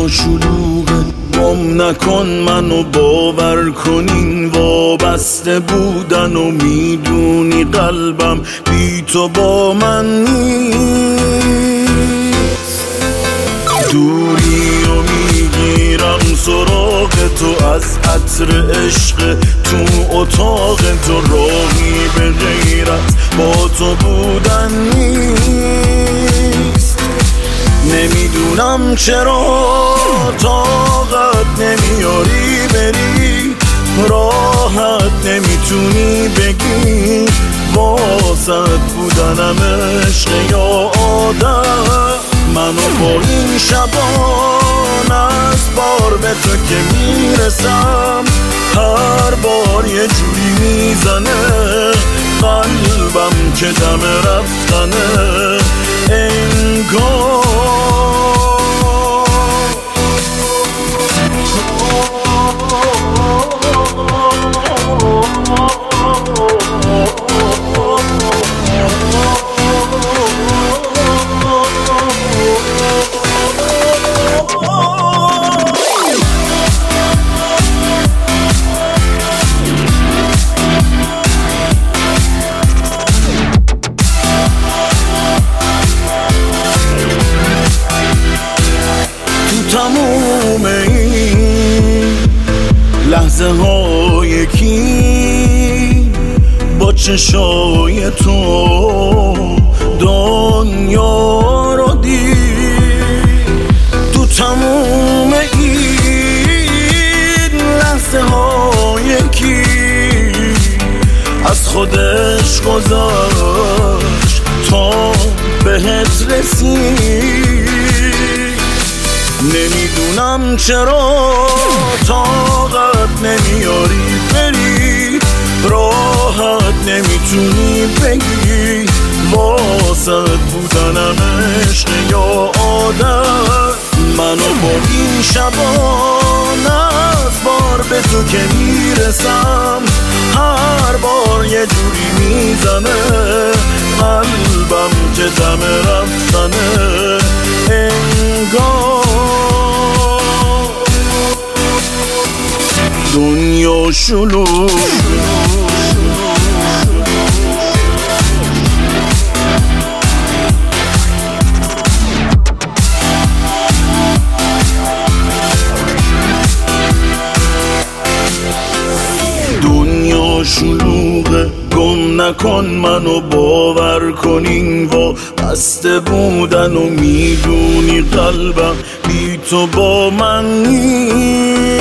دنیا شلوغه، گم نکن منو، باور کن این وابسته بودن و میدونی قلبم بی تو با من نیست. دوری و میگیرم سراغ تو از عطر عشق تو اتاق تو، راهی به غیرت با تو بودن نیست. نمیدونم چرا طاقت نمیاری بری، راحت نمیتونی بگی واسط بودنم عشق یا عادت. منو با این شبان از بار به تو که میرسم، هر بار یه جوری میزنه قلبم که دم رفتنه انگار. تموم این لحظه ها یکی با چشای تو دنیا رو دید. تو تموم این لحظه ها یکی از خودش گذاشت تا بهت رسید. نمیدونم چرا طاقت نمیاری بری، راحت نمیتونی بگی واسط بودنم عشق یا عادت. منو با این شبان از بار به تو که میرسم، هر بار یه جوری میزنه قلبم که دم رفتنه انگار. دنیا شلوغ دنیا شلوغه، گم نکن منو، باور کن این وابسته بودن و میدونی قلبم بی تو با من نیست.